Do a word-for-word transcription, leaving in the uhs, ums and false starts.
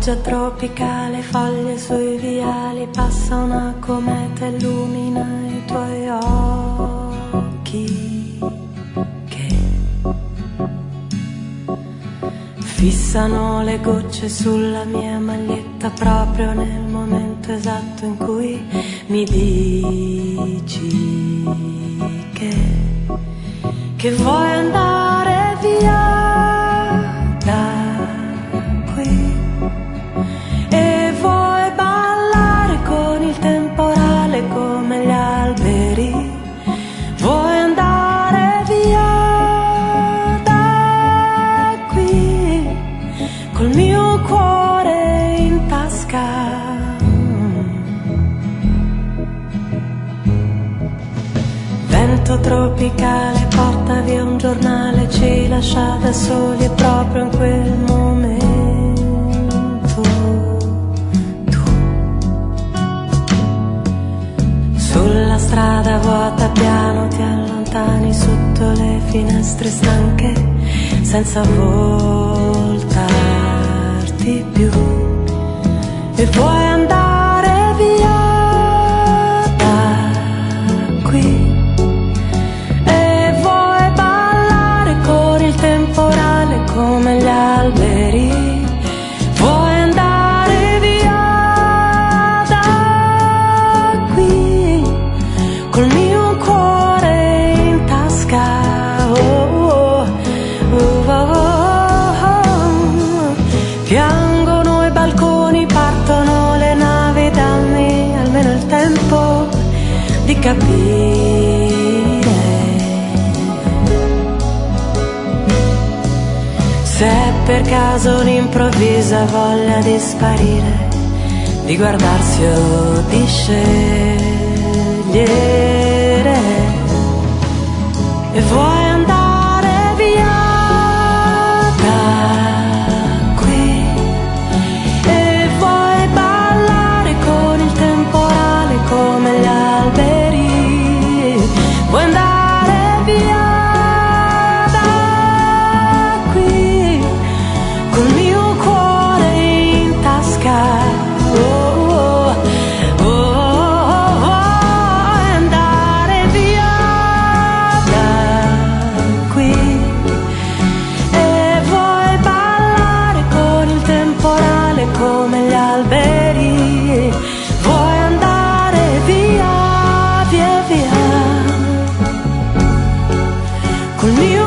Pioggia tropicale, foglie sui viali, passa una cometa, illumina i tuoi occhi che fissano le gocce sulla mia maglietta proprio nel momento esatto in cui mi dici che, che vuoi andare via da qui. E vuoi ballare con il temporale come gli alberi. Vuoi andare via da qui col mio cuore in tasca. Vento tropicale porta via un giornale, ci lascia da soli proprio in quel momento. Sulla strada vuota piano ti allontani sotto le finestre stanche senza voltarti più. E vuoi andare via da qui. E vuoi ballare con il temporale come gli alberi. Vuoi andare via da qui col mio cuore in tasca. Oh, oh, oh, oh, oh. Piangono i balconi, partono le navi, dammi almeno il tempo di capire se è per caso un'improvvisa voglia di sparire, di guardarsi o di scegliere. E vuoi andare via da qui. E vuoi ballare con il temporale come gli alberi. Vuoi andare via da qui col mio cuore in tasca. Come gli alberi. Vuoi andare via, via, via col mio